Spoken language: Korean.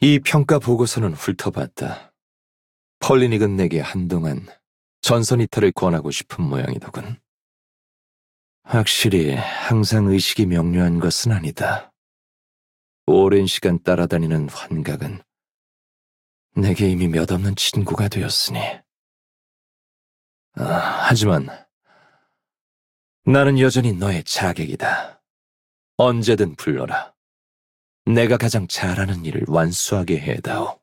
이 평가 보고서는 훑어봤다. 펄리닉은 내게 한동안 전선 이탈을 권하고 싶은 모양이더군. 확실히 항상 의식이 명료한 것은 아니다. 오랜 시간 따라다니는 환각은 내게 이미 몇 없는 친구가 되었으니. 하지만 나는 여전히 너의 자객이다. 언제든 불러라. 내가 가장 잘하는 일을 완수하게 해다오.